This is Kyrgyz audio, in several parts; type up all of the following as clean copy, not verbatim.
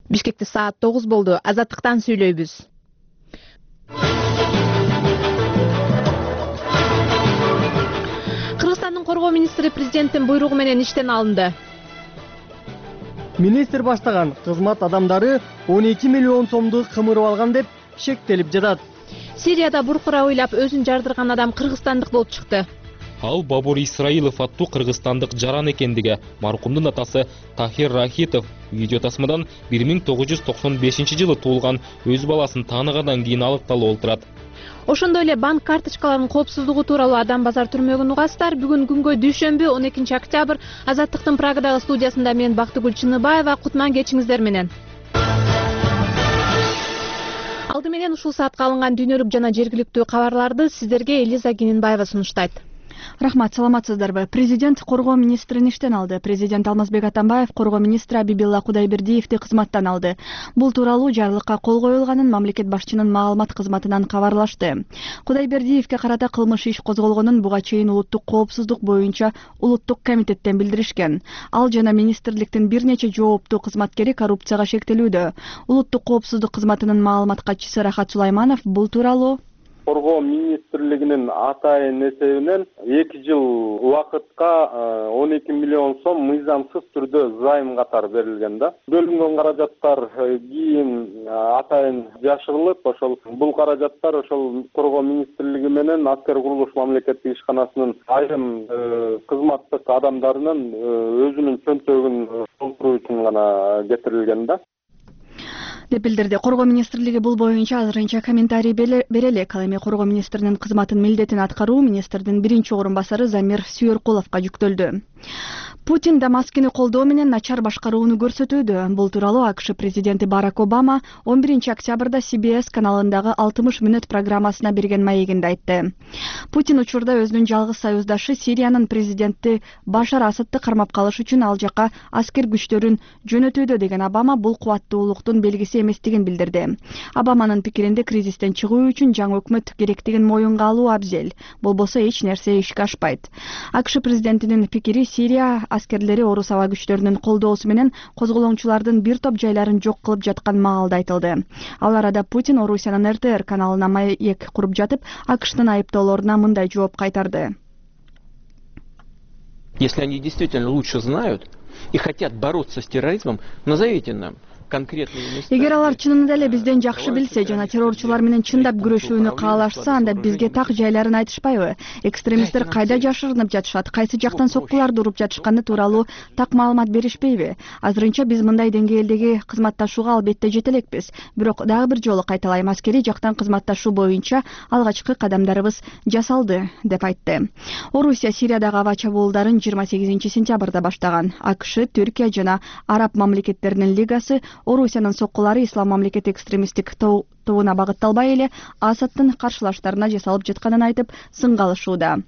Бишкекте саат 9 болду. Азаттыктан сүйлөйбүз. Кыргызстандын коргоо министри президенттин буйругу менен иштен алынды. Министр баштаган кызмат адамдары 12 миллион сомду кымырып алган деп шектелип жатат. Сирияда буркура ойлап өзүн жардырган адам кыргызстандык болуп чыкты. Ал Бабур Исраилов аттуу кыргызстандык жаран экендиги маркумдун атасы Тахир Рахитов видео тасмадан 1995-жылы туулган өз баласын тааныгандан кийин алыкталып отурат. Ошондой эле банк карточкаларынын коопсуздугу тууралуу Адам базар түрмөгүн угасыздар. Бүгүн күнгө дүйшөмбү 12 октябрь Азаттыктын Прагадагы студиясында мен Бактыгүл Чыныбаева. Кутман кечиңиздер менен. Алды менен ушул саатка алынган дүйнөлүк жана жергиликтүү кабарларды сиздерге Элиза Кененбаева сунуштайт. Рахмат, саламатсыздарбы. Президент коргоо министрин иштен алды. Президент Алмазбек Атамбаев коргоо министри Абибилла Кудайбердиевди кызматтан алды. Бул тууралуу жарлыкка кол коюлганын мамлекет башчынын маалымат кызматынан кабарлашты. Кудайбердиевге карата кылмыш иш козголгонун буга чейин улуттук коопсуздук боюнча улуттук комитеттен билдиришкен. Ал жана министрликтин бир нече жооптуу кызматкери коррупцияга шектелүүдө. Улуттук коопсуздук кызматынын маалымат катчысы Рахат Сулайманов бул тууралуу Коргоо министрлигинин атайын эсебинен 2 жыл убакытка 12 миллион сом мыйзамсыз түрдө займ катары берилген да. Бөлүнгөн каражаттар кийин атайын жашырылып, ошол бул каражаттар ошол коргоо министрлиги менен Аскер курулуш мамлекеттик ишканасынын айрым кызматтык адамдарынын өзүнүн чөнтөгүн толтуруу үчүн гана кетирилген да. деп билдирди. Коргоо министрлиги бул боюнча азырынча комментарий бере элек. Ал эми коргоо министринин кызматын милдетин аткаруу министрдин биринчи орун басары Замир Сүйөркуловго жүктөлдү. Путин Дамаскини колдоо менен начар башкарууну көрсөтүүдө. Бул тууралуу АКШ президенти Барак Обама 11 октябрда CBS каналындагы 60 мүнөт программасына берген маегинде айтты. Путин учурда өзүнүн жалгыз союздашы Сириянын президенти Башар Асадты кармап калыш үчүн ал жака аскер күчтөрүн жөнөтүүдө деген Обама бул кубаттуулуктун белгиси эместигин билдирди. Обаманын пикиринде кризистен чыгуу үчүн жаңы өкмөт керектигин моюнга алуу абзел. Болбосо эч нерсе ишке ашпайт. АКШ президентинин пикири Сирия аскерлери орус аба күчтөрүнүн колдоосу менен козголоңчулардын бир топ жайларын жок кылып жаткан маалда айтылды. Ал арада Путин Орусиянын РТР каналына маек куруп жатып, АКШтын айыптоолоруна мындай жооп кайтарды. Если они действительно лучше знают и хотят бороться с терроризмом, назовите нам. Эгер алар чынында эле бизден жакшы билсе жана террорчулар менен чындап күрөшүүнү каалашса, анда бизге так жайларын айтышпайбы? Экстремисттер кайда жашырынып жатышат, кайсы жактан соккуларды уруп жатышканы тууралуу так маалымат беришпейби? Азырынча биз мындай деңгээлдеги кызматташууга албетте жете элекпиз. Бирок дагы бир жолу кайталайм, аскери жактан кызматташуу боюнча алгачкы кадамдарыбыз жасалды, деп айтты. Орусия Сириядагы аба чабуулдарын 28 сентябрда баштаган. АКШ, Түркия жана Араб мамлекеттеринин лигасы Орусиянын соккулары ислам мамлекет экстремисттик тобуна багытталбай эле Асадтын каршылаштарына жасалып жатканын айтып, сынга алышууда.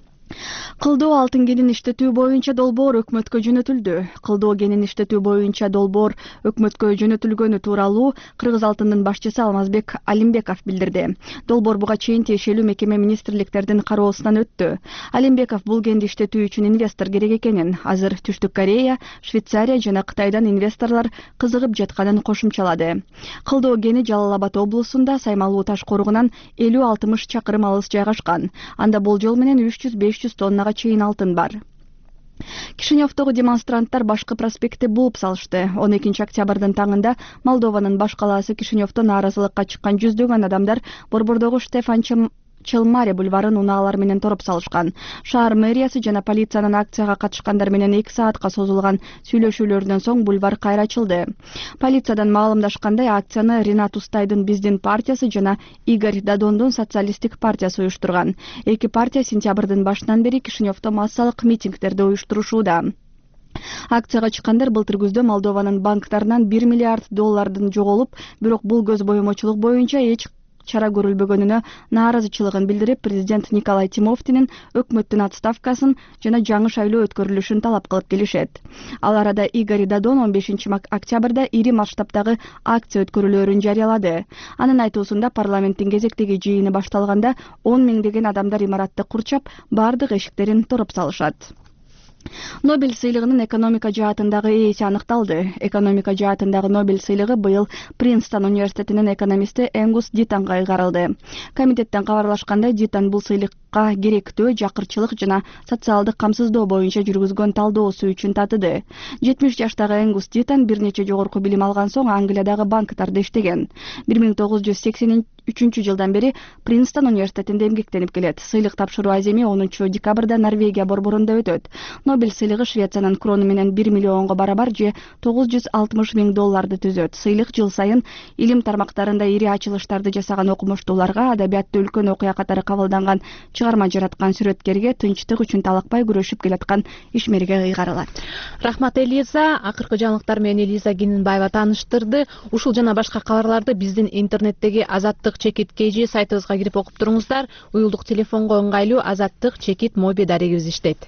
Кылдоо алтын кенин иштетүү боюнча долбоор өкмөткө жөнөтүлдү. Кылдоо кенин иштетүү боюнча долбоор өкмөткө жөнөтүлгөнү тууралуу Кыргыз алтындын башчысы Алмазбек Алимбеков билдирди. Долбоор буга чейин тиешелүү мекеме министрликтердин кароосунан өттү. Алимбеков бул кенди иштетүү үчүн инвестор керек экенин, азыр Түштүк Корея, Швейцария жана Кытайдан инвесторлор кызыгып жатканын кошумчалады. Кылдоо кени Жалал Абад облусунда Саймалуу таш коругунан 50-60 чакырым алыс жайгашкан. Анда болжол менен 300-500 тоннага чейин алтын бар. Кишиневдогу демонстранттар башкы проспектти бууп салышты. 12 октябрдын таңында Молдованын баш калаасы Кишиневдо нааразылыкка чыккан жүздөгөн адамдар борбордогу Штефан Челмаре бульварын унаалар менен тороп салышкан. Шаар мэриясы жана полициянын акцияга катышкандар менен 2 саатка созулган сүйлөшүүлөрдөн соң бульвар кайра ачылды. Полициядан маалымдашкандай, акцияны Ринат Устайдын Биздин партиясы жана Игорь Дадондун Социалисттик партиясы уюштурган. Эки партия сентябрдын башынан бери Кишиневдо массалык митингдерди уюштурушууда. Акцияга чыккандар былтыр күздө Молдованын банктарынан 1 миллиард доллардын жоголуп, бирок бул көз боемочулук боюнча эч чара көрүлбөгөнүнө нааразычылыгын билдирип, президент Николай Тимофтинин өкмөттүн отставкасын жана жаңы шайлоо өткөрүлүшүн талап кылып келишет. Ал арада Игорь Дадон 15 октябрда ири масштабтагы акция өткөрүлөөрүн жарыялады. Анын айтуусунда парламенттин кезектеги жыйыны башталганда 10 миңдеген адамдар имаратты курчап, бардык эшиктерин тороп салышат. Нобель сыйлыгынын экономика жаатындагы ээси аныкталды. Экономика жаатындагы Нобель сыйлыгы быйыл Принстон университетинин экономисти Энгус Дитанга ыйгарылды. Комитеттен кабарлашкандай, Дитан бул сыйлыкка керектөө, жакырчылык жана социалдык камсыздоо боюнча жүргүзгөн талдоосу үчүн татыды. 70 жаштагы Энгус Дитан бир нече жогорку билим алган соң Англиядагы банктарда иштеген. 1983 бери Принстон университетинде эмгектенип келет. Сыйлык тапшыруу аземи 10 декабрда Норвегия борборунда өтөт. Нобель сыйлыгы Швециянын крону менен 1 миллионго барабар же $960 миң түзөт. Сыйлык жыл сайын илим тармактарында ири ачылыштарды жасаган окумуштууларга, адабиятта үлкөн окуя катары кабылданган чыгарма жараткан сүрөткерге, тынчтык үчүн талакпай күрөшүп келаткан ишмерге ыйгарылат. Рахмат Элиза. Акыркы жаңылыктар менен Элиза Гининбаева тааныштырды. Ушул жана башка кабарларды биздин интернеттеги Азаттык чекит KG сайтыбызга кирип окуп туруңуздар. Уюлдук телефонго ыңгайлуу Азаттык чекит моби дарегибиз иштейт.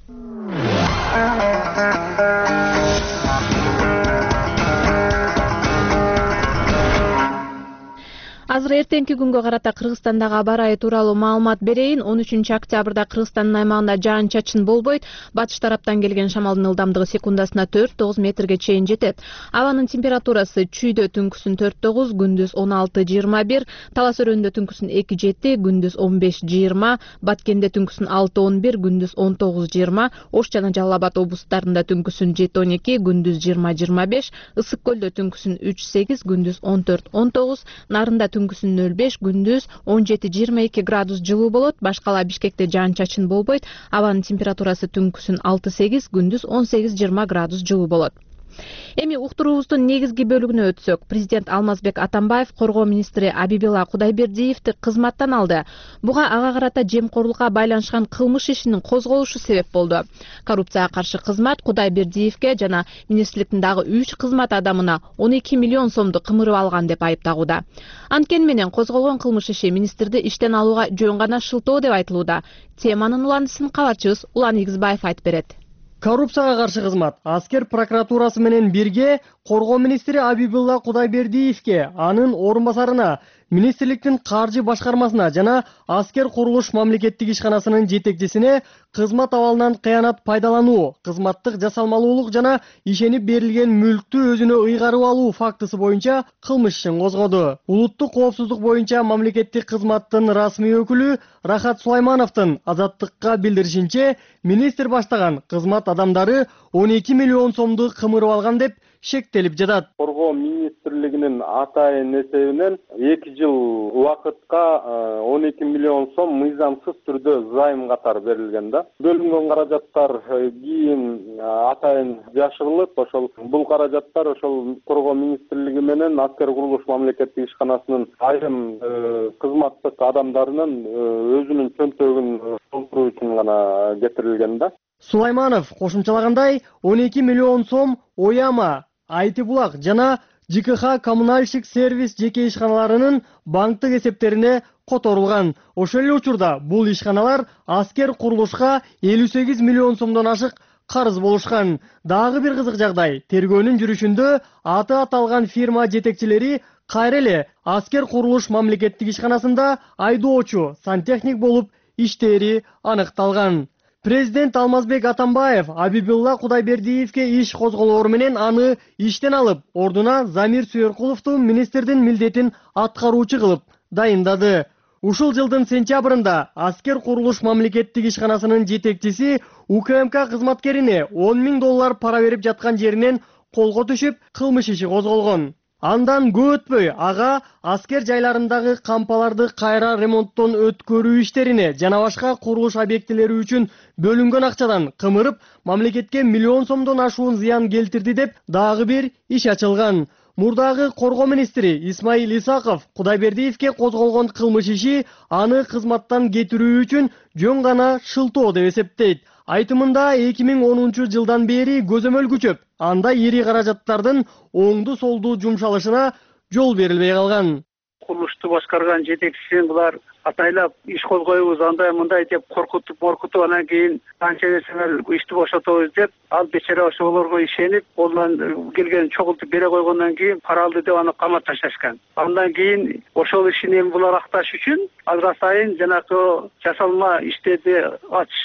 Азыр эртеңки күнгө карата Кыргызстандагы аба ырайы тууралуу маалымат берейин. 13 октябрда Кыргызстандын аймагында жаан-чачын болбойт. Батыш тараптан келген шамалдын ылдамдыгы секундасына 4-9 метрге чейин жетет. Абанын температурасы чүйдө түнкүсүн 4-9, күндүз 16-21, Талас өрөөнүндө түнкүсүн 2-7, күндүз 15-20, Баткенде түнкүсүн 6-11, күндүз 19-20, Ош жана Жалал Абад облустарында түнкүсүн 7-12, күндүз 20-25, Ысык көлдө түнкүсүн 3-8, күндүз 14-19, Нарында түнкүсүн 05, күндүз 17-22 градус жылуу болот. Башкала Бишкекте жаан-чачын болбойт. Абанын температурасы түнкүсүн 6-8, күндүз 18-20 градус жылуу болот. Эми уктуруубуздун негизги бөлүгүнө өтсөк, президент Алмазбек Атамбаев коргоо министри Абибилла Кудайбердиевди кызматтан алды. Буга ага карата жемкорлукка байланышкан кылмыш ишинин козголушу себеп болду. Коррупцияга каршы кызмат Кудайбердиевге жана министрликтин дагы 3 кызмат адамына 12 миллион сомду кымырып алган деп айыптагууда. Анткени менен козголгон кылмыш иши министрди иштен алууга жөн гана шылтоо деп айтылууда. Теманын уландысын кабарчыбыз Улан Игизбаев айтып берет. Коррупцияга каршы кызмат аскер прокуратурасы менен бирге коргоо министри Абибилла Кудайбердиевке, анын орун басарына, министрликтин каржы башкармасына жана аскер курулуш мамлекеттик ишканасынын жетекчисине кызмат абалынан кыянат пайдалануу, кызматтык жасалмалуулук жана ишенип берилген мүлктү өзүнө ыйгарып алуу фактысы боюнча кылмыш ишин козгоду. Улуттук коопсуздук боюнча мамлекеттик кызматтын расмий өкүлү Рахат Сулаймановдун Азаттыкка билдиришинче, министр баштаган кызмат адамдары 12 миллион сомду кымырып алган деп шектелип жатат. Коргоо министрлигинин атайын эсебинен 2 жыл убакытка 12 миллион сом мыйзамсыз түрдө займ катары берилген да. Бөлүнгөн каражаттар кийин атайын жашырылып, ошол бул каражаттар ошол коргоо министрлиги менен аскер курулуш мамлекеттик ишканасынын айрым кызматтык адамдарынын өзүнүн чөнтөгүн толтуруу үчүн гана кетирилген да. Сулайманов кошумчалагандай, 12 миллион сом Ояма, Айтыбулак жана ЖКХ коммунальщик сервис жеке ишканаларынын банктык эсептерине которулган. Ошол эле учурда бул ишканалар аскер курулушка 58 миллион сомдон ашык карыз болушкан. Дагы бир кызык жагдай, тергөөнүн жүрүшүндө аты аталган фирма жетекчилери кайра эле аскер курулуш мамлекеттик ишканасында айдоочу, сантехник болуп иштери аныкталган. Президент Алмазбек Атамбаев Абибилла Кудайбердиевке иш козголоору менен аны иштен алып, ордуна Замир Сүйөркуловду министрдин милдетин аткаруучу кылып дайындады. Ушул жылдын сентябрында аскер курулуш мамлекеттик ишканасынын жетекчиси УКМК кызматкерине $10 миң пара берип жаткан жеринен колго түшүп, кылмыш иши козголгон. Андан көп өтпөй ага аскер жайларындагы кампаларды кайра ремонттон өткөрүү иштерине жана башка курулуш объектилери үчүн бөлүнгөн акчадан кымырып, мамлекетке миллион сомдон ашуун зыян келтирди деп дагы бир иш ачылган. Мурдагы коргоо министри Исмаил Исаков Кудайбердиевке козголгон кылмыш иши аны кызматтан кетирүү үчүн жөн гана шылтоо деп эсептейт. Айтымында 2010 жылдан бери көзөмөл күчөп, анда ири каражаттардын оңду солду жумшалышына жол берилбей калган. Курулушту башкарган жетекчисин булар атайлап иш козгойбуз, андай мындай деп коркутуп, анан кийин канча нерселер ишти бошотобуз деп, ал бечара ошолорго ишенип, колунан келген чогултуп бере койгондон кийин пара алды деп аны камап ташташкан. Андан кийин ошол ишин булар акташ үчүн азыр сайын жанакы жасалма иштерди ачышып,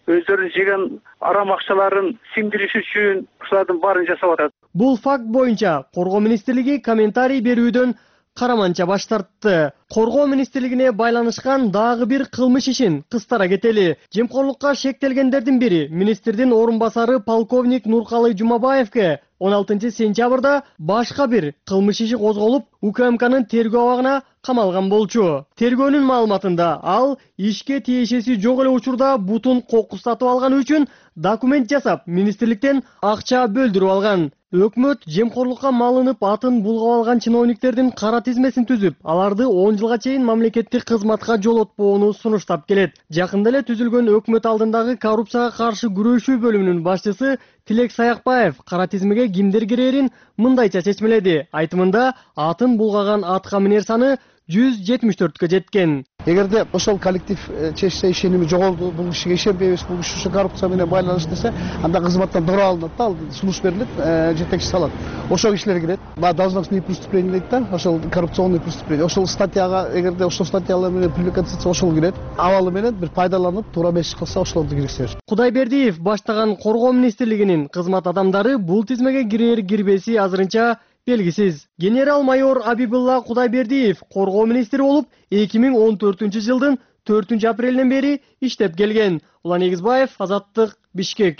өздөрүнүн жеген арам акчаларын сиңдириш үчүн ушулардын баарын жасап атат. Бул факт боюнча Коргоо министрлиги комментарий берүүдөн караманча баш тартты. Коргоо министрлигине байланышкан дагы бир кылмыш ишин кыстара кетели. Жемкорлукка шектелгендердин бири министрдин орун басары полковник Нуркалы Жумабаевке 16 сентябрда башка бир кылмыш иши козголуп, УКМКнын тергөө абагына камалган болчу. Тергөөнүн маалыматында ал ишке тиешеси жок эле учурда бутун кокус сатып алган үчүн документ жасап, министрликтен акча бөлдүрүп алган. Өкмөт жемкорлукка малынып атын булгап алган чиновниктердин кара тизмесин түзүп, аларды 10 жылга чейин мамлекеттик кызматка жолотпоону сунуштап келет. Жакында эле түзүлгөн өкмөт алдындагы коррупцияга каршы күрөшүү бөлүмүнүн башчысы Тилек Саякбаев кара тизмеге кимдер кирерин мындайча чечмеледи. Айтымында атын булгаган атка минер саны 174кө жеткен. Эгерде ошол коллектив чечсе ишеними жоголду, бул кишиге ишенбейбиз, бул киши коррупция менен байланыш десе, анда кызматтан дора алынат да, сунуш берилет, жетекчи салат. Ошол кишилер кирет. Должностные преступления дейт да, ошол коррупционный преступление. Ошол статьяга, эгерде ошол статьялар менен привлекаться этсе, ошол кирет. Абалы менен бир пайдаланып, туура эмес кылса, ошолорду киргизебиз. Кудайбердиев баштаган Коргоо министрлигинин кызмат адамдары бул тизмеге кирер-кирбеси азырынча белгисиз. Генерал-майор Абибулла Кудайбердиев Коргоо министри болуп 2014-жылдын 4-апрелинен бери иштеп келген. Улан Эгизбаев, Азаттык, Бишкек.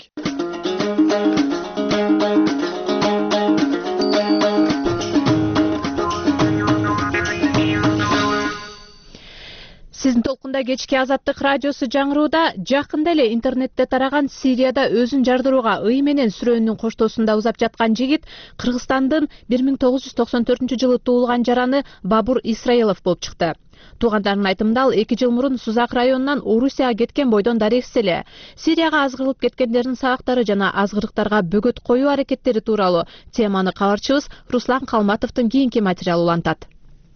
Сиздин толкунда кечки Азаттык радиосу жаңырууда. Жакында эле интернетте тараган Сирияда өзүн жардырууга ый менен сүрөөнүн коштоосунда узап жаткан жигит Кыргызстандын 1994-жылы туулган жараны Бабур Исраилов болуп чыкты. Туугандарынын айтымында ал 2 жыл мурун Сузак районунан Орусияга кеткен бойдон дарекси эле. Сирияга азгырылып кеткендердин сабактары жана азгырыктарга бөгөт коюу аракеттери тууралуу теманы кабарчыбыз Руслан Калматовдун кийинки материалы улантат.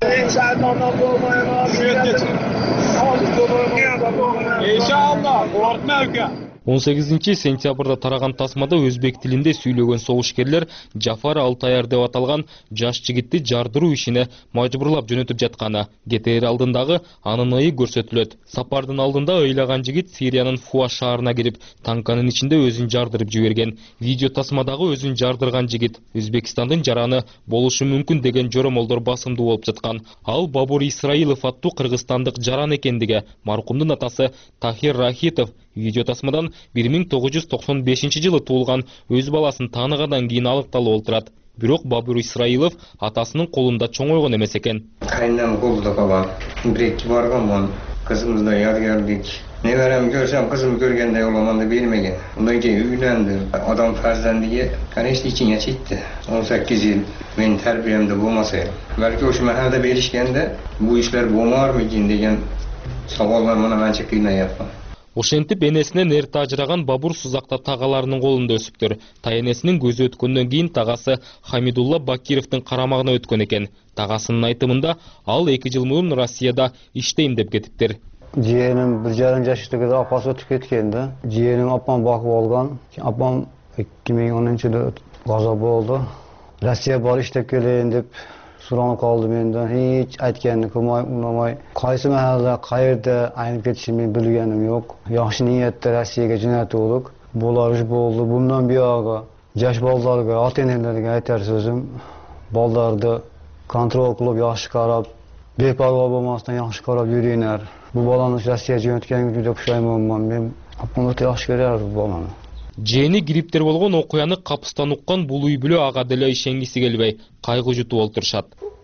18 сентябрда тараган тасмада өзбек тилинде сүйлөгөн согушкерлер Жафар Алтаяр деп аталган жаш жигитти жардыруу ишине мажбурлап жөнөтүп жатканы ГТР алдындагы анын ыы көрсөтүлөт. Сапардын алдында ыйлаган жигит Сириянын Фуа шаарына кирип, танканын ичинде өзүн жардырып жиберген. Видео тасмадагы өзүн жардырган жигит Өзбекстандын жараны болушу мүмкүн деген жоромолдор басымдуу болуп жаткан. Ал Бабур Исраилов аттуу кыргызстандык жаран экендиги маркумдун атасы Тахир Рахитов видео тасмадан 1995-жылы туулган өз баласын тааныгандан кийин аныкталып отурат. Бирок Бабур Исраилов атасынын колунда чоңойгон эмес экен. Кайнам колдо калган. Биректи барганмын. Кызымызда ядгарлык. Неберем көрсөм, кызым көргөндө оламанды бермеген. Мындай же үйлөндү. Адам фарзандыгы, конечно, ичине чыкты. 18 жыл мен тарбиямда болмаса, балки ошо махалда беришкенде бу иштер болмармы деген сабаллар мына анча кыйнаяпты. Ошентип энесинен эрте ажыраган Бабур Сузакта тагаларынын колунда өсүптүр. Тайэнесинин көзү өткөндөн кийин тагасы Хамидулла Бакировдун карамагына өткөн экен. Тагасынын айтымында ал 2 жыл мурун Россияда иштейм деп кетиптир. Жиеним 1,5 жаштагыда апасы өтүп кеткен да. Жиеним апам багып алган. Апам 2010-жылы каза болду. Россия бар иштеп келейин деп суранып калды менден. Hiç aytганын кылмай, унамай. Кайсы махалда, кайерде айнып кетишин билгеним жок. Жакшы ниетте Россияга жөнөтүп болдук. Булар иш болду. Bundan бияга жаш балдарга, ата-энелерге айтар сөзүм, балдарды контроль кылып, жакшы карап, бепарва болмастан жакшы карап жүрүңөр. Бу баланы Россияга жөнөткөнгө деп пушайманмын. Мен апам өтө жакшы көрөр бу баланы. Жээнин грипптер болгон окуяны капыстан уккан бул үй бүлө ага деле ишенгиси келбей, кайгы жутуп олтурушат.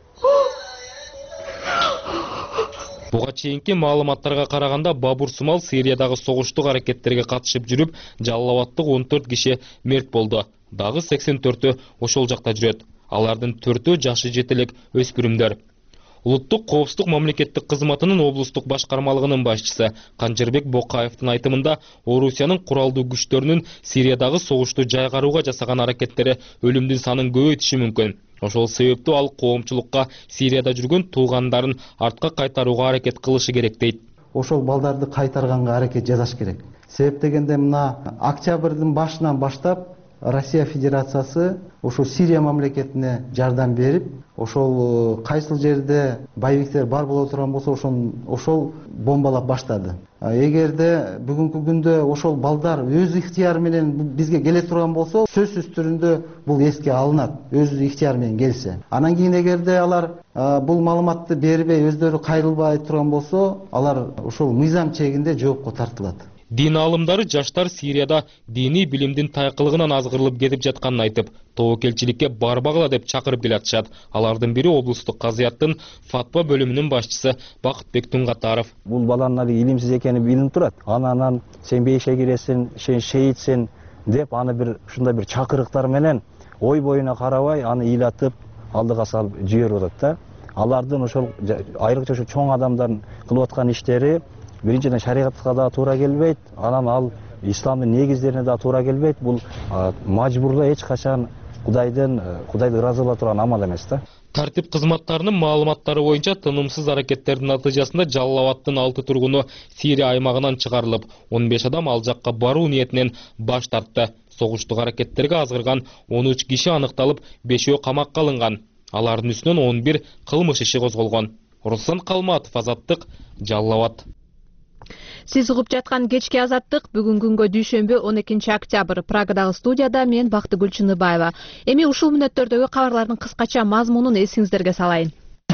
Буга чейинки маалыматтарга караганда Бабур Сумал Сириядагы согуштук аракеттерге катышып жүрүп, жалалабаттык 14 киши мерт болду. Дагы 84-ü ошол жакта жүрөт. Алардын 4-ü жашы жетелек өспүрүмдөр. Улуттук коопсуздук мамлекеттик кызматынын облустук башкармалыгынын башчысы Канжырбек Бокаевдин айтымында Орусиянын куралдуу күчтөрүнүн Сириядагы согушту жайгарууга жасаган аракеттери өлүмдүн санын көбөйтүшү мүмкүн. Ошол себептүү ал коомчулукка Сирияда жүргөн туугандарын артка кайтарууга аракет кылышы керек дейт. Ошол балдарды кайтарганга аракет жасаш керек. Себеп дегенде мына октябрдын башынан баштап Россия Федерациясы ошол Сирия мамлекетине жардам берип, ошол кайсыл жерде боевиктер бар боло турган болсо ошол бомбалап баштады. Эгерде бүгүнкү күндө ошол балдар өз ыктыяры менен бизге келе турган болсо, сөзсүз түрүндө бул эске алынат, өз ыктыяры менен келсе. Анан кийин эгерде алар бул маалыматты бербей, өздөрү кайрылбай турган болсо, алар ошол мыйзам чегинде жоопко тартылат. Дин алымдары жаштар Сирияда диний билимдин тайкылыгынан азгырылып кетип жатканын айтып, тобокелчиликке барбагыла деп чакырып келатышат. Алардын бири облустук казыяттын фатва бөлүмүнүн башчысы Бакытбек Тунгатаров. Бул баланын илимсиз экени билинип турат. Анан сен бейишке киресиң, сен шейтсиң деп аны бир ушундай бир чакырыктар менен ой боюна карабай аны ыйлатып алдыга салып жиберип атат да. Алардын ошол айрыкча ошо чоң адамдардын кылып аткан иштери биринчиден шариатка да туура келбейт, анан ал исламдын негиздерине да туура келбейт. Бул мажбурлоо эч качан Кудайды ыраазылаа турган амал эмес да. Тартип кызматтарынын маалыматтары боюнча тынымсыз аракеттердин натыйжасында Жаллабадтын 6 тургуну Сирия аймагынан чыгарылып, 15 адам ал жакка баруу ниетинен баш тартты. Согуштук аракеттерге азгырган 13 киши аныкталып, 5өө камакка алынган. Алардын үстүнөн 11 кылмыш иши козголгон. Руслан Калматов, Азаттык, Жаллабад. Сиз угуп жаткан кечки Азаттык бүгүн күнгө дүйшөмбү 12 октябрь. Прагадагы студияда мен Бактыгүл Чыныбаева. Эми ушул мүнөттөрдөгү кабарлардын кыскача мазмунун эсиңиздерге салайын.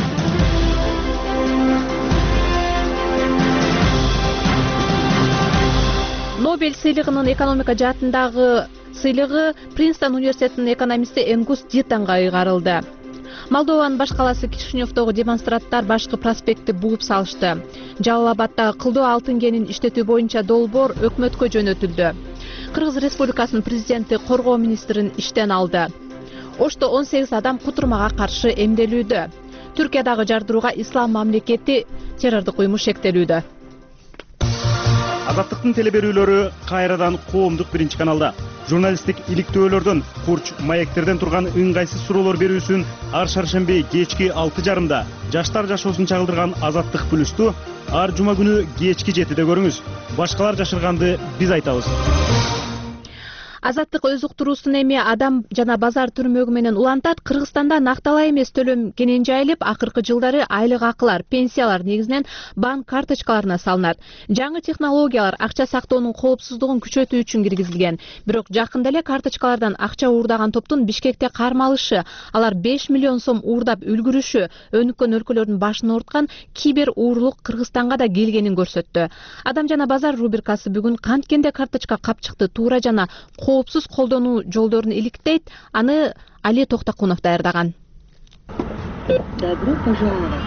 Нобель сыйлыгынын экономика жаатындагы сыйлыгы Принстон университетинин экономисти Энгус Дитанга ыйгарылды. Молдованын баш калаасы Кишиневдогу демонстранттар башкы проспектти бууп салышты. Жалалабаддагы кылдоо алтын кенин иштетүү боюнча долбоор өкмөткө жөнөтүлдү. Кыргыз Республикасынын президенти коргоо министрин иштен алды. Ошто 18 адам кутурмага каршы эмделүүдө. Түркиядагы жардырууга ислам мамлекети террордук уюму шектелүүдө. Азаттыктын телеберүүлөрү кайрадан коомдук биринчи каналда. Журналисттик иликтөөлөрдөн, курч маектерден турган ыңгайсыз суроолор берүүсүн ар шаршемби кечки 6:30 жаштар жашоосун чагылдырган Азаттык Плюсту ар жума күнү кечки 7-де көрүңүз. Башкалар жашырганды биз айтабыз. Азаттык өз уктуруусун эми адам жана базар түрмөгү менен улантат. Кыргызстанда накталай эмес төлөм кенен жайылып, акыркы жылдары айлык акылар, пенсиялар негизинен банк карточкаларына салынат. Жаңы технологиялар акча сактоонун коопсуздугун күчөтүү үчүн киргизилген. Бирок жакында эле карточкалардан акча уурдаган топтун Бишкекте кармалышы, алар 5 миллион сом уурдап үлгүрүшү өнүккөн өлкөлөрдүн башын ооруткан кибер уурлук Кыргызстанга да келгенин көрсөттү. Адам жана базар рубрикасы бүгүн канткенде карточка капчыкты туура жана коопсуз колдонуу жолдорун иликтейт. Аны Али Токтакунов даярдаган. Добро пожаловать.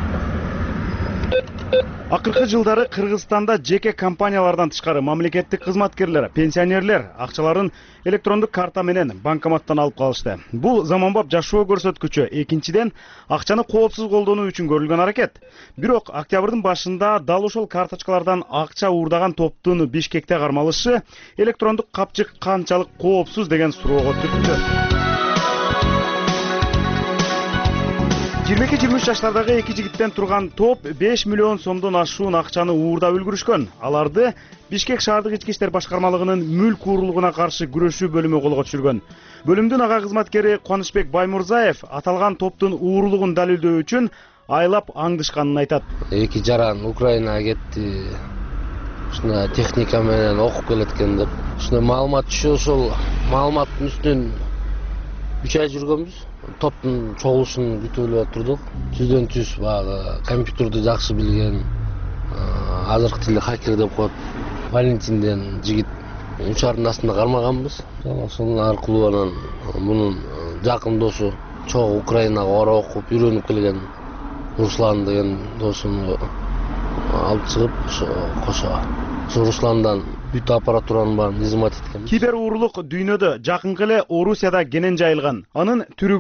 Акыркы жылдары Кыргызстанда жеке компаниялардан тышкары мамлекеттик кызматкерлер, пенсионерлер акчаларын электрондук карта менен банкоматтан алып калышты. Бул заманбап жашоо көрсөткүчү. Экинчиден, акчаны коопсуз колдонуу үчүн көрүлгөн аракет. Бирок октябрдын башында дал ошол карточкалардан акча уурдаган топтун Бишкекте кармалышы электрондук капчык канчалык коопсуз деген суроого түрттү. 22-23 жаштардагы эки жигиттен турган топ 5 миллион сомдон ашуун акчаны уурдап үлгүрүшкөн. Аларды Бишкек шаардык ички иштер башкармалыгынын мүлк уурлугуна каршы күрөшүү бөлүмү колго түшүргөн. Бөлүмдүн ага кызматкери Кубанычбек Баймурзаев аталган топтун уурлугун далилдөө үчүн айлап аңдышканын айтат. Эки жаран Украинага кетти. Ушуна техника менен окуп келеткен деп. Ушуна маалымат түшүп, ошол маалыматтын үстүнөн 3 ай жүргөнбүз. Топтун чогулушун күтүп турдук. Түздөн түз баягы компьютерди жакшы билген, азыркы тилде хакер деп коет, Валентинден жигит учардын астында кармаганбыз. Ошонун аркылуу анан мунун жакын досу, чогуу Украинага ора окуп үйрөнүп келген Руслан деген досумду алып чыгып, кошо Русландан бүт аппаратуранын баарын изимат эткен. Кибер уурлук дүйнөдө жакынкы эле Орусияда кенен жайылган. Анын түрү көп.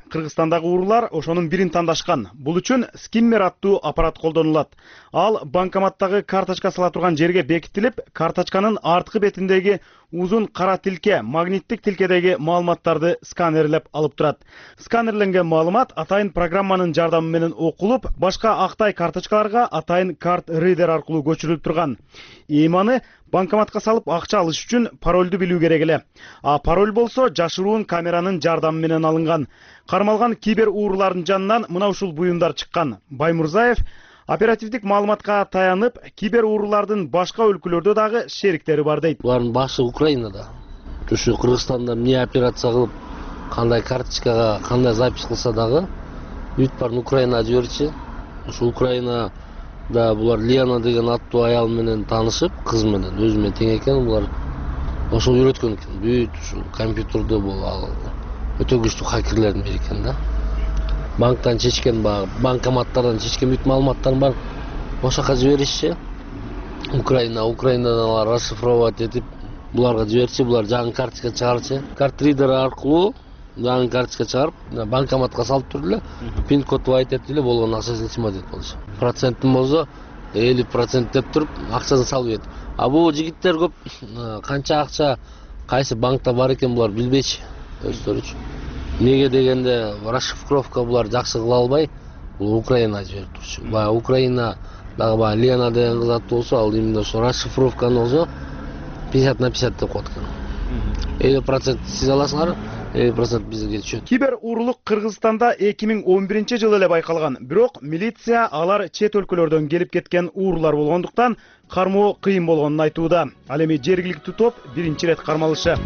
Кыргызстандагы уурулар ошонун бирин тандашкан. Бул үчүн скиммер аттуу аппарат колдонулат. Ал банкоматтагы карточка сала турган жерге бекитилип, карточканын арткы бетиндеги узун кара тилке, магниттик тилкедеги маалыматтарды сканерлеп алып турат. Сканерленген маалымат атайын программанын жардамы менен окулуп, башка актай карточкаларга атайын карт рейдер аркылуу көчүрүлүп турган. Эми банкоматка салып акча алыш үчүн паролду билүү керек эле. А пароль болсо жашыруун камеранын жардамы менен алынган. Кармалган кибер уурулардын жанынан мына ушул буюмдар чыккан. Баймурзаев оперативдик маалыматка таянып, кибер уурулардын башка өлкөлөрдө дагы шериктери бар дейт. Булардын башы Украинада. Ушу Кыргызстанда эмне операция кылып, кандай карточкага, кандай запись кылса дагы бүт баарын Украинага жиберчи. Ушу Украинада булар Лена деген аттуу аял менен таанышып, кыз менен өзү тең экен, булар ошол үйрөткөн экен. Бүт ушу компьютерде бул өтө күчтүү хакерлердин бири экен да. Банктан чечкен банкоматтардан чечкен бүт маалыматтарын бар ошол жака жиберишчи. Украинадан алар расшифровать этип буларга жиберчи, булар жаңы карточка чыгарчы. Карт ридер аркылуу жаңы карточка чыгарып, банкоматка салып туруп эле пин кодду айтып эле болгон акчасын снимать этип алышат. Процентин болсо 50% деп туруп акчасын салып ийет. А бул жигиттер көп канча акча кайсы банкта бар экен булар билбейчи өздөрү үчүн. Неге дегенде расшифровка булар жакшы кыла албай, бул Украинага жиберип турчу. Баягы Украина дагы Лена деген кыз аттуу болсо, ал именно ошо расшифровканы болсо 50/50 деп коет экен. 50% сиз аласыңар, 50% бизге түшөт. Кибер уурулук Кыргызстанда 2011-жылы эле байкалган. Бирок милиция алар чет өлкөлөрдөн келип кеткен уурулар болгондуктан кармоо кыйын болгонун айтууда. Ал эми жергиликтүү топ биринчи рет кармалышы.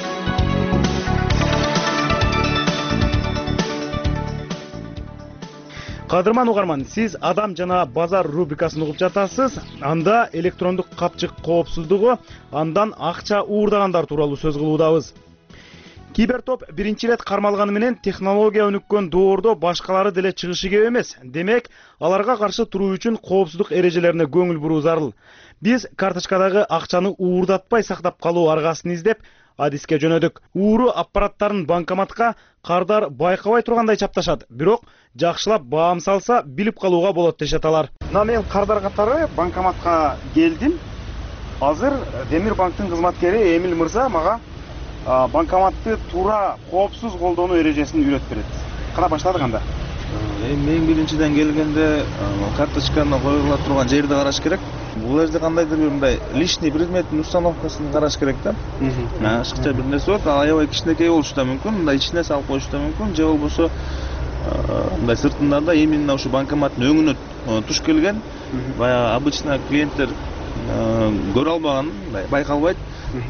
Кадырман угарман, сиз Адам жана базар рубрикасын угуп жатасыз. Анда электрондук капчык коопсуздугу, андан акча уурдагандар тууралуу сөз кылуудабыз. Кибертоп биринчи рет кармалганы менен технология өнүккөн доордо башкалары деле чыгышы кеп эмес. Демек, аларга каршы туруу үчүн коопсуздук эрежелерине көңүл буруу зарыл. Биз карточкадагы акчаны уурдатпай сактап калуу аргасын издеп, адиске жөнөдүк. Ууру аппараттарын банкоматка кардар байкабай тургандай чапташат. Бирок жакшылап баам салса, билип калууга болот дешет алар. Мына мен кардар катары банкоматка келдим. Азыр Демир банктын кызматкери Эмил мырза мага банкоматты туура коопсуз колдонуу эрежесин үйрөтүп берет. Кана баштадык анда? Мен биринчиден келгенде карточканы койгула турган жерди караш керек. Бул жерде кандайдыр бир мындай лишний предметтин установкасын караш керек да. Ашыкча бир нерсе болот, ал аябай кичинекей болушу да мүмкүн, мындай ичине салып коюшу да мүмкүн, же болбосо мындай сыртында да именно ушу банкоматтын өңүнө туш келген, баягы обычно клиенттер көрө албаган, байкалбайт,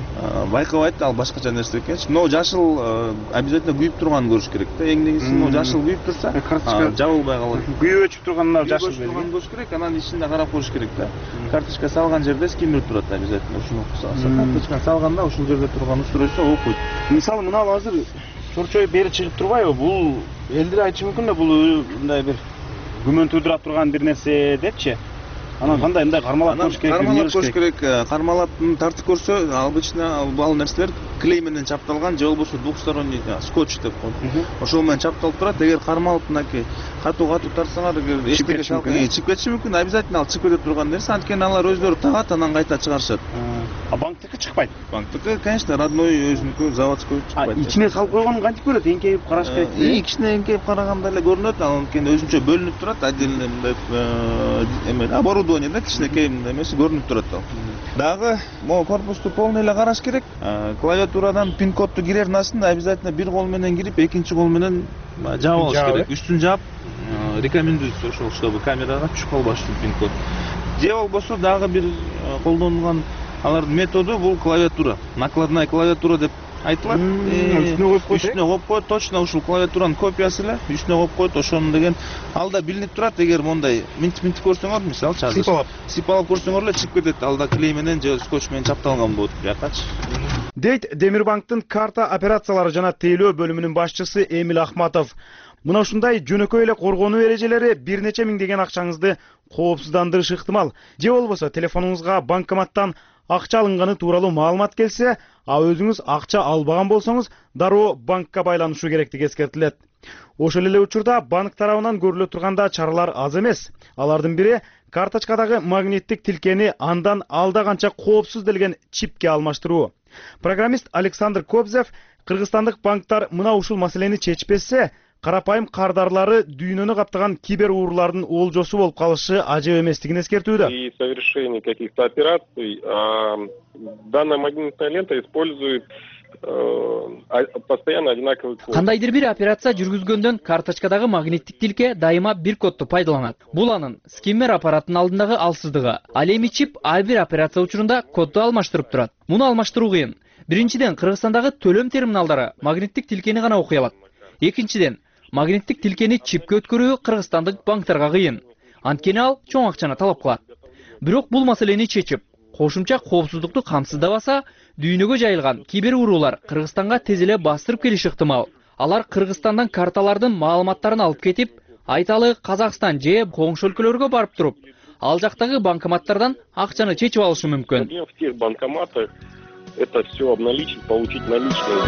ал башкача нерсе экен. Но жашыл обязательно күйүп турганын көрүш керек да. Эң негизги но жашыл күйүп турса, жабылбай калат. Күйүп өчүп турганына жашыл көрүш керек, анан ичинде карап коюш керек да. Карточка салган жерде скиммер турат обязательно. Ушуну карточканы салганда ушул жерде турган устройство окуйт. Мисалы мына азыр чорчой бери чыгып турбайбы? Бул элдер айтышы мүмкүн да, бул мындай бир күмөн туудура турган бир нерсе депчи. Анан кандай мындай кармалап коюш керек? Кармалап коюш керек. Кармалап тартып көрсө, обычно ал нерселер клей менен чапталган, же болбосо двухсторонний скотч деп коет. Ошол менен чапталып турат. Эгер кармалып мынакей катуу тартсаңар, эгер эчтеке чыгып кетиши мүмкүн, обязательно ал чыгып кете турган нерсе. Анткени алар өздөрү тагат, анан кайта чыгарышат. А банктыкы чыкпайт? Банктыкы, конечно, родной өзүнүкү, заводской чыкпайт. Ичине салып койгонун кантип көрөт? Эңкейип караш керек. Кичине эңкейип караганда эле көрүнөт. Ал анткени өзүнчө бөлүнүп турат, отдельный мындай оборудование да, кичинекей эмеси көрүнүп турат ал. Дагы могу корпусту полный эле караш керек. Клавиатурадан пин кодду кирернасын обязательно бир кол менен кирип, экинчи кол менен жаап алыш керек. Үстүн жаап, рекомендуется ошол, чтобы камерага түшүп калбаш үчүн пин код. Же болбосо дагы бир колдонулган алардын методу бул клавиатура. Накладная клавиатура деп айтылат. Үстүнө коюп коет, точно ушул клавиатуранын копиясы эле үстүнө коюп коет. Ошону деген алда билинип турат. Эгер мондай минтип көрсөңөр, мисалы сыйпалап көрсөңөр эле чыгып кетет. Алда клей менен же скотч менен чапталган болот биякачы. Дейт Демирбанктын карта операциялары жана тейлөө бөлүмүнүн башчысы Эмил Ахматов. Мына ушундай жөнөкөй эле коргонуу эрежелери бир нече миңдеген акчаңызды коопсуздандырышы ыктымал. Же болбосо телефонуңузга банкоматтан акча алынганы тууралуу маалымат келсе, а өзүңүз акча албаган болсоңуз, дароо банкка байланышуу керектиги эскертилет. Ошол эле учурда банк тарабынан көрүлө турганда чаралар аз эмес. Алардын бири карточкадагы магниттик тилкени андан алда канча коопсуз делген чипке алмаштыруу. Программист Александр Кобзев кыргызстандык банктар мына ушул маселени чечпесе, карапайым кардарлары дүйнөнү каптаган кибер уурулардын олжосу болуп калышы ажеп эместигин эскертүүдө. При совершении каких-то операций данная магнитная лента использует постоянно одинаковый код. Кандайдыр бир операция жүргүзгөндөн карточкадагы магниттик тилке дайыма бир кодду пайдаланат. Бул анын скиммер аппараттын алдындагы алсыздыгы. Ал эми чип ар бир операция учурунда кодду алмаштырып турат. Муну алмаштыруу кыйын. Биринчиден, Кыргызстандагы төлөм терминалдары магниттик тилкени гана окуй алат. Экинчиден, магниттик тилкени чипке өткөрүү кыргызстандык банктарга кыйын. Анткени ал чоң акчаны талап кылат. Бирок бул маселени чечип, кошумча коопсуздукту камсыздабаса, дүйнөгө жайылган кибер уурулар Кыргызстанга тез эле бастырып келиши ыктымал. Алар Кыргызстандан карталардын маалыматтарын алып кетип, айталы Казакстан же коңшу өлкөлөргө барып туруп, ал жактагы банкоматтардан акчаны чечип алышы мүмкүн. В тех банкоматах это все обналичить, получить наличные.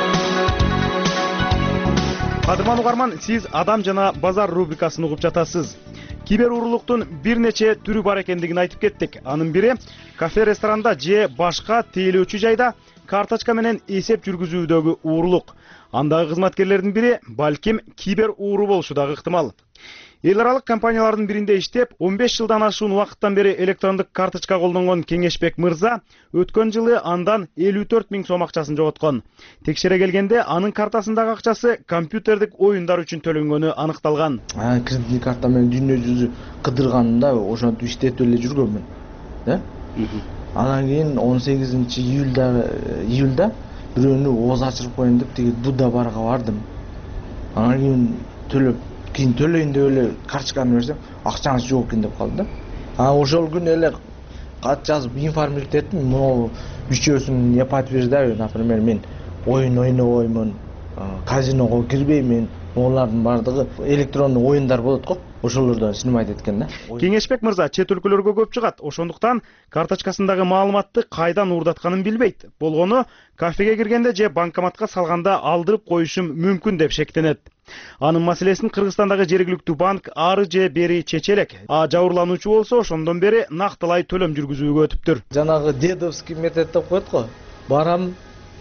Кадырман угарман, сиз Адам жана базар рубрикасын угуп жатасыз. Кибер уурулуктун бир нече түрү бар экендигин айтып кеттик. Анын бири кафе, ресторанда же башка тейлөөчү жайда карточка менен эсеп жүргүзүүдөгү уурулук. Андагы кызматкерлердин бири балким кибер ууру болушу дагы ыктымал. Эл аралык компаниялардын биринде иштеп, 15 жылдан ашуун убакыттан бери электрондук карточка колдонгон Кеңешбек мырза өткөн жылы андан 54 000 сом акчасын жоготкон. Текшере келгенде анын картасындагы акчасы компьютердик оюндар үчүн төлөнгөнү аныкталган. Кредиттик карта менен дүйнө жүзү кыдырганында ошентип иштетип эле жүргөнмүн. Анан кийин 18-июлда бирөөнү ооз ачырып коеюн деп тиги Будда барга бардым. Анан кийин кийин төлөйүн деп эле карточканы берсем, акчаңыз жок экен деп калды да. Ошол күнү эле кат жазып информировать эттим. Могу үчөөсүн япат берди. Например, мен оюн ойнобоймун, казиного кирбеймин. Олардын бардыгы электрондук оюндар болот го. Ошолордон снимать эткен да. Кеңешбек мырза чет өлкөлөргө көп чыгат. Ошондуктан карточкасындагы маалыматты кайдан уурдатканын билбейт. Болгону кафеге киргенде же банкоматка салганда алдырып коюшум мүмкүн деп шектенет. Анын маселесин Кыргызстандагы жергиликтүү банк ары же бери чече элек. Жабырлануучу болсо ошондон бери нактылай төлөм жүргүзүүгө өтүптүр. Жанагы дедовский метод деп коет го. Барам,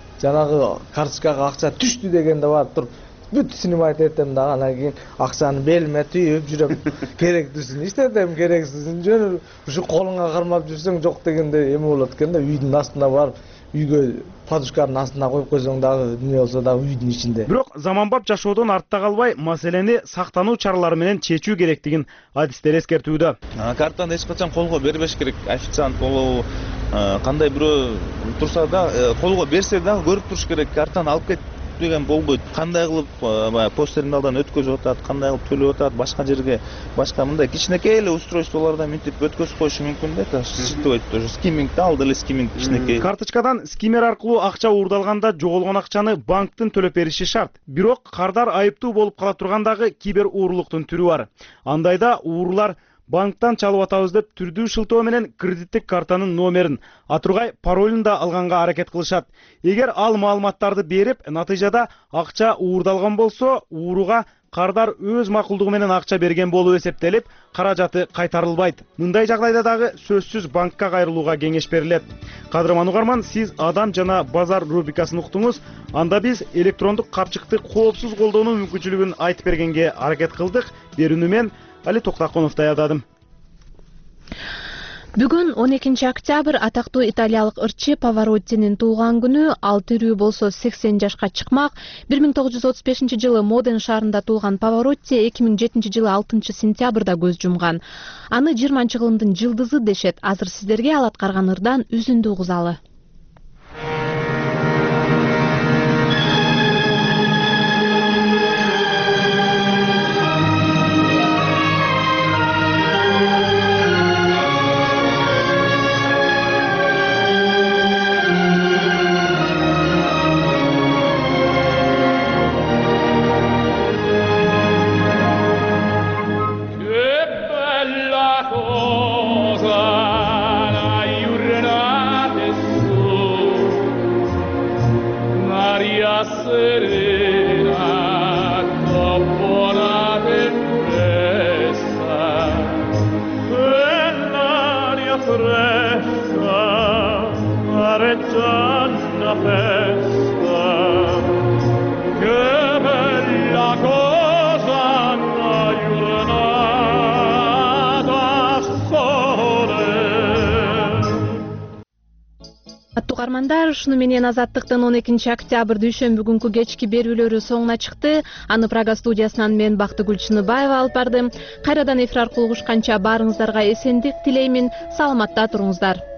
жанагы карточкага акча түштү дегенде барып туруп бүт снимать этем да, анан кийин акчаны белиме түйүп жүрөм. Керектүүсүн иштетем, керексизин жөн ушу колуңа кармап жүрсөң жок дегенде эме болот экен да. Үйдүн астына барып, үйгө подушканын астына коюп койсоң дагы эмне болсо дагы үйдүн ичинде. Бирок заманбап жашоодон артта калбай, маселени сактануу чаралары менен чечүү керектигин адистер эскертүүдө. Картаны эч качан колго бербеш керек. Официант болобу, кандай бирөө турса да колго берсе дагы көрүп туруш керек. Картаны алып кет деген болбойт. Кандай кылып посттерминалдан өткөзүп атат, кандай кылып төлөп атат, башка жерге, башка мындай кичинекей эле устройстволордон мынтип өткөзүп коюшу мүмкүн да. Ситибейт, ошо скиммингди алды эле скимминг кичинекей. Карточкадан скиммер аркылуу акча уурдалганда жоголгон акчаны банктын төлөп бериши шарт. Бирок кардар айыптуу болуп кала тургандагы кибер уурулуктун түрү бар. Андайда уурулар банктан чалып атабыз деп түрдүү шылтоо менен кредиттик картанын номерин, атургай паролун да алганга аракет кылышат. Эгер ал маалыматтарды берип, натыйжада акча уурдалган болсо, ууруга кардар өз макулдугу менен акча берген болуп эсептелип, каражаты кайтарылбайт. Мындай жагдайда дагы сөзсүз банкка кайрылууга кеңеш берилет. Кадырман угарман, сиз Адам жана базар рубрикасын уктуңуз. Анда биз электрондук капчыкты коопсуз колдонуу мүмкүнчүлүгүн айтып бергенге аракет кылдык. Берүүнү мен Али Токтаконов даярдадым. Бүгүн 12 октябрь атактуу италиялык ырчы Паваротинин туулган күнү. Ал тирүү болсо 80 жашка чыкмак. 1935 жылы Моден шаарында туулган Паваротти 2007 жылы 6 сентябрда көз жумган. Аны 20-кылымдын жылдызы дешет. Азыр сиздерге ал аткарган ырдан үзүндү угузалы. Угармандар, ушуну менен Азаттыктын 12 октябрь дүйшөмбү күнкү кечки берүүлөрү соңуна чыкты. Аны Прага студиясынан мен Бактыгүл Чыныбаева алып бардым. Кайрадан эфир аркылуу угушканча баарыңыздарга эсендик тилеймин. Саламатта туруңуздар.